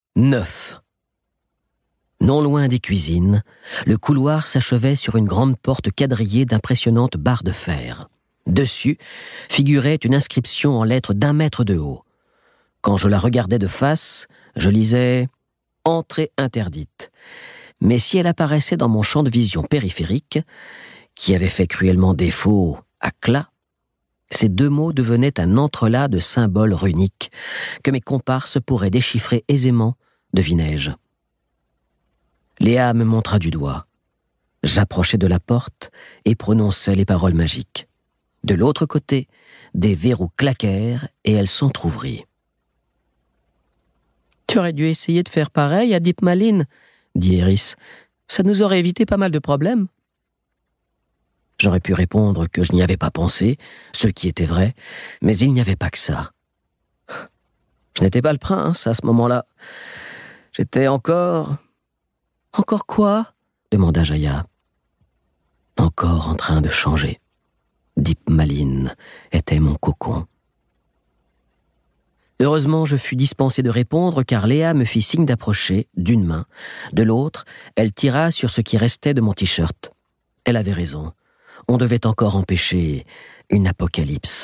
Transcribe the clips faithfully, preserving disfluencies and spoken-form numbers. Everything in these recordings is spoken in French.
Neuf. Non loin des cuisines, le couloir s'achevait sur une grande porte quadrillée d'impressionnantes barres de fer. Dessus figurait une inscription en lettres d'un mètre de haut. Quand je la regardais de face, je lisais « Entrée interdite ». Mais si elle apparaissait dans mon champ de vision périphérique, qui avait fait cruellement défaut à Cla, ces deux mots devenaient un entrelac de symboles runiques que mes comparses pourraient déchiffrer aisément, devinai-je. Léa me montra du doigt. J'approchai de la porte et prononçai les paroles magiques. De l'autre côté, des verrous claquèrent et elle s'entr'ouvrit. « Tu aurais dû essayer de faire pareil à Deep Malin, » dit Eris. « Ça nous aurait évité pas mal de problèmes. » J'aurais pu répondre que je n'y avais pas pensé, ce qui était vrai, mais il n'y avait pas que ça. Je n'étais pas le prince à ce moment-là. J'étais encore... « Encore quoi ?» demanda Jaya. « Encore en train de changer. Deep Malin était mon cocon. » Heureusement, je fus dispensé de répondre car Léa me fit signe d'approcher, d'une main. De l'autre, elle tira sur ce qui restait de mon t-shirt. Elle avait raison. On devait encore empêcher une apocalypse.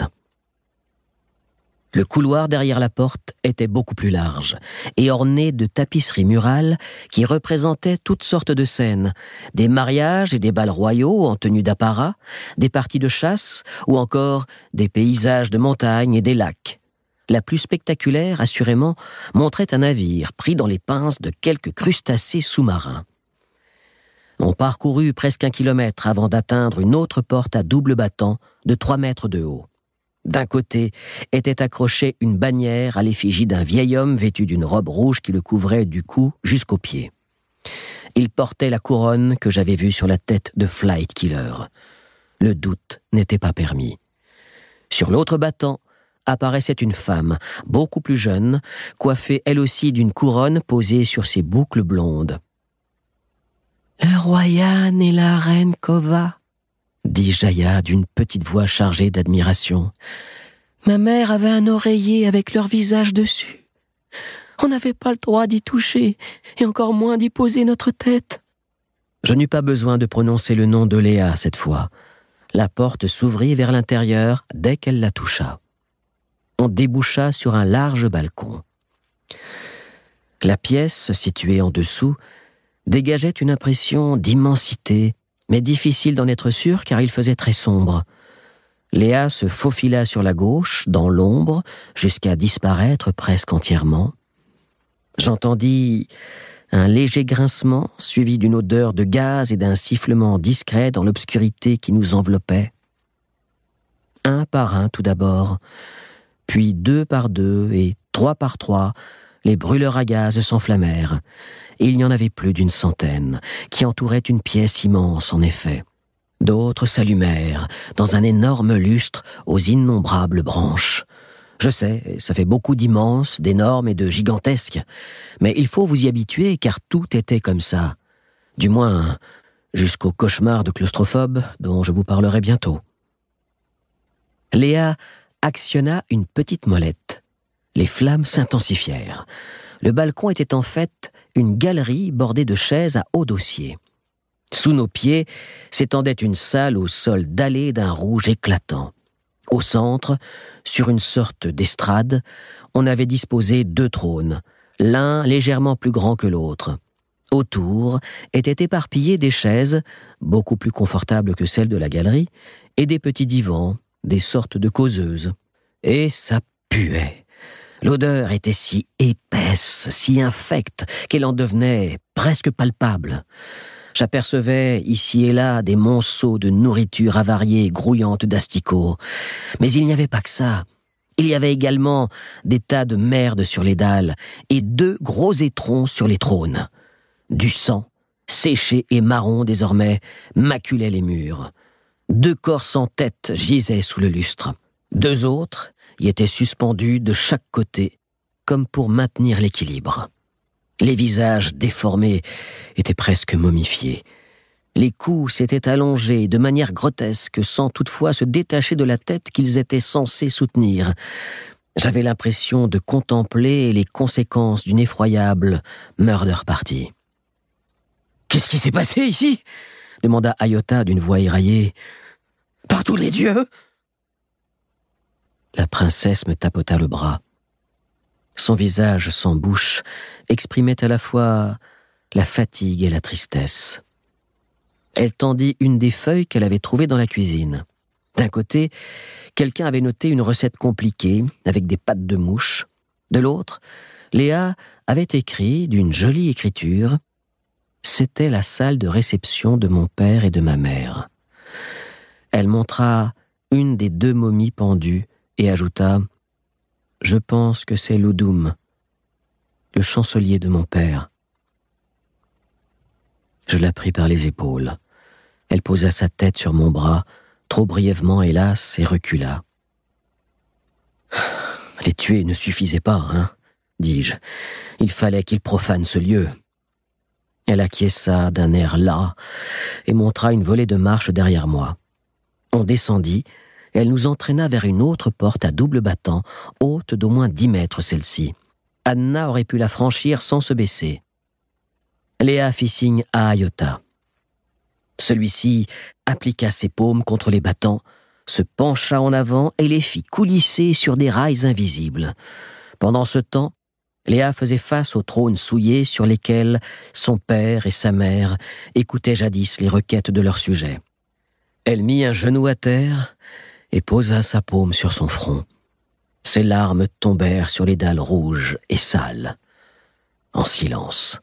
Le couloir derrière la porte était beaucoup plus large et orné de tapisseries murales qui représentaient toutes sortes de scènes, des mariages et des bals royaux en tenue d'apparat, des parties de chasse ou encore des paysages de montagnes et des lacs. La plus spectaculaire, assurément, montrait un navire pris dans les pinces de quelques crustacés sous-marins. On parcourut presque un kilomètre avant d'atteindre une autre porte à double battant de trois mètres de haut. D'un côté était accrochée une bannière à l'effigie d'un vieil homme vêtu d'une robe rouge qui le couvrait du cou jusqu'aux pieds. Il portait la couronne que j'avais vue sur la tête de Flight Killer. Le doute n'était pas permis. Sur l'autre battant apparaissait une femme, beaucoup plus jeune, coiffée elle aussi d'une couronne posée sur ses boucles blondes. « Le roi Yann et la reine Kova », dit Jaya d'une petite voix chargée d'admiration. « Ma mère avait un oreiller avec leur visage dessus. On n'avait pas le droit d'y toucher, et encore moins d'y poser notre tête. » Je n'eus pas besoin de prononcer le nom de Léa cette fois. La porte s'ouvrit vers l'intérieur dès qu'elle la toucha. On déboucha sur un large balcon. La pièce, située en dessous, dégageait une impression d'immensité, mais difficile d'en être sûr car il faisait très sombre. Léa se faufila sur la gauche, dans l'ombre, jusqu'à disparaître presque entièrement. J'entendis un léger grincement, suivi d'une odeur de gaz et d'un sifflement discret dans l'obscurité qui nous enveloppait. Un par un tout d'abord, puis deux par deux et trois par trois, les brûleurs à gaz s'enflammèrent. Et il n'y en avait plus d'une centaine, qui entouraient une pièce immense en effet. D'autres s'allumèrent, dans un énorme lustre aux innombrables branches. Je sais, ça fait beaucoup d'immenses, d'énormes et de gigantesques, mais il faut vous y habituer car tout était comme ça. Du moins, jusqu'au cauchemar de claustrophobe dont je vous parlerai bientôt. Léa actionna une petite molette. Les flammes s'intensifièrent. Le balcon était en fait une galerie bordée de chaises à haut dossier. Sous nos pieds s'étendait une salle au sol dallé d'un rouge éclatant. Au centre, sur une sorte d'estrade, on avait disposé deux trônes, l'un légèrement plus grand que l'autre. Autour étaient éparpillées des chaises, beaucoup plus confortables que celles de la galerie, et des petits divans, des sortes de causeuses. Et ça puait. L'odeur était si épaisse, si infecte, qu'elle en devenait presque palpable. J'apercevais ici et là des monceaux de nourriture avariée et grouillante d'asticots. Mais il n'y avait pas que ça. Il y avait également des tas de merde sur les dalles et deux gros étrons sur les trônes. Du sang, séché et marron désormais, maculait les murs. Deux corps sans tête gisaient sous le lustre. Deux autres y étaient suspendus de chaque côté, comme pour maintenir l'équilibre. Les visages déformés étaient presque momifiés. Les cous s'étaient allongés de manière grotesque, sans toutefois se détacher de la tête qu'ils étaient censés soutenir. J'avais l'impression de contempler les conséquences d'une effroyable murder party. « Qu'est-ce qui s'est passé ici ?» demanda Ayota d'une voix éraillée. « Par tous les dieux !» La princesse me tapota le bras. Son visage sans bouche exprimait à la fois la fatigue et la tristesse. Elle tendit une des feuilles qu'elle avait trouvées dans la cuisine. D'un côté, quelqu'un avait noté une recette compliquée avec des pattes de mouche. De l'autre, Léa avait écrit d'une jolie écriture. C'était la salle de réception de mon père et de ma mère. Elle montra une des deux momies pendues et ajouta « Je pense que c'est Loudoum, le chancelier de mon père. » Je la pris par les épaules. Elle posa sa tête sur mon bras, trop brièvement hélas, et recula. « Les tuer ne suffisait pas, hein, dis-je. Il fallait qu'ils profanent ce lieu. » Elle acquiesça d'un air las et montra une volée de marche derrière moi. On descendit, et elle nous entraîna vers une autre porte à double battant, haute d'au moins dix mètres celle-ci. Anna aurait pu la franchir sans se baisser. Léa fit signe à Ayota. Celui-ci appliqua ses paumes contre les battants, se pencha en avant et les fit coulisser sur des rails invisibles. Pendant ce temps, Léa faisait face aux trônes souillés sur lesquels son père et sa mère écoutaient jadis les requêtes de leurs sujets. Elle mit un genou à terre et posa sa paume sur son front. Ses larmes tombèrent sur les dalles rouges et sales, en silence.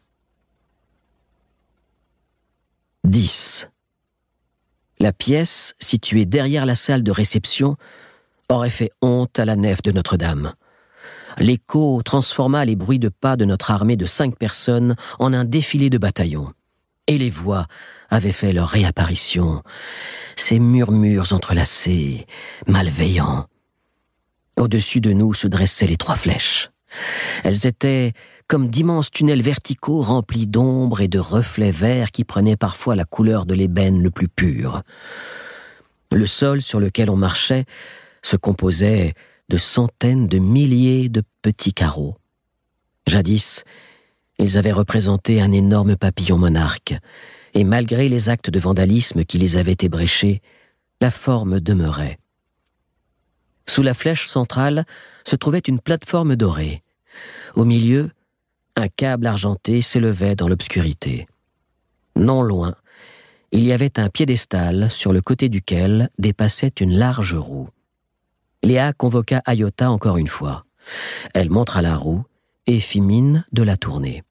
dix. La pièce, située derrière la salle de réception, aurait fait honte à la nef de Notre-Dame. L'écho transforma les bruits de pas de notre armée de cinq personnes en un défilé de bataillons. Et les voix avaient fait leur réapparition, ces murmures entrelacés, malveillants. Au-dessus de nous se dressaient les trois flèches. Elles étaient comme d'immenses tunnels verticaux remplis d'ombres et de reflets verts qui prenaient parfois la couleur de l'ébène le plus pur. Le sol sur lequel on marchait se composait de centaines de milliers de petits carreaux. Jadis, ils avaient représenté un énorme papillon monarque, et malgré les actes de vandalisme qui les avaient ébréchés, la forme demeurait. Sous la flèche centrale se trouvait une plateforme dorée. Au milieu, un câble argenté s'élevait dans l'obscurité. Non loin, il y avait un piédestal sur le côté duquel dépassait une large roue. Léa convoqua Ayota encore une fois. Elle montra la roue et fit mine de la tourner.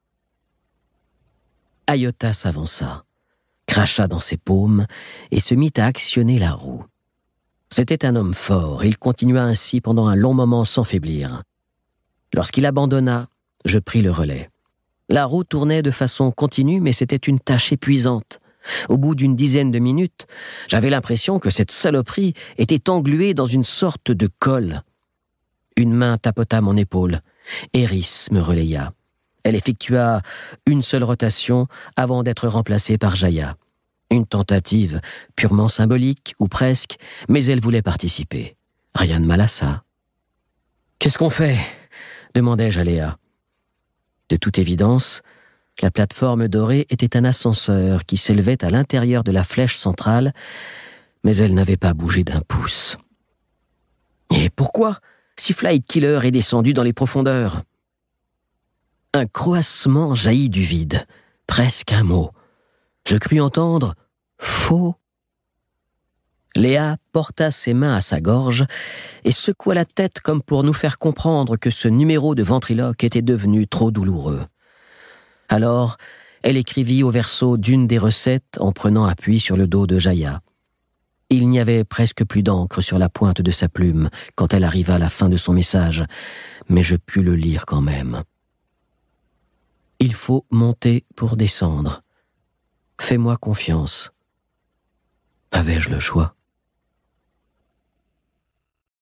Ayota s'avança, cracha dans ses paumes et se mit à actionner la roue. C'était un homme fort et il continua ainsi pendant un long moment sans faiblir. Lorsqu'il abandonna, je pris le relais. La roue tournait de façon continue, mais c'était une tâche épuisante. Au bout d'une dizaine de minutes, j'avais l'impression que cette saloperie était engluée dans une sorte de colle. Une main tapota mon épaule. Eris me relaya. Elle effectua une seule rotation avant d'être remplacée par Jaya. Une tentative purement symbolique, ou presque, mais elle voulait participer. Rien de mal à ça. « Qu'est-ce qu'on fait ?» demandai-je à Léa. De toute évidence, la plateforme dorée était un ascenseur qui s'élevait à l'intérieur de la flèche centrale, mais elle n'avait pas bougé d'un pouce. Et pourquoi, si Flight Killer est descendu dans les profondeurs? Un croassement jaillit du vide, presque un mot. Je crus entendre « faux ». Léa porta ses mains à sa gorge et secoua la tête comme pour nous faire comprendre que ce numéro de ventriloque était devenu trop douloureux. Alors, elle écrivit au verso d'une des recettes en prenant appui sur le dos de Jaya. Il n'y avait presque plus d'encre sur la pointe de sa plume quand elle arriva à la fin de son message, mais je pus le lire quand même. « Il faut monter pour descendre. Fais-moi confiance. » Avais-je le choix ?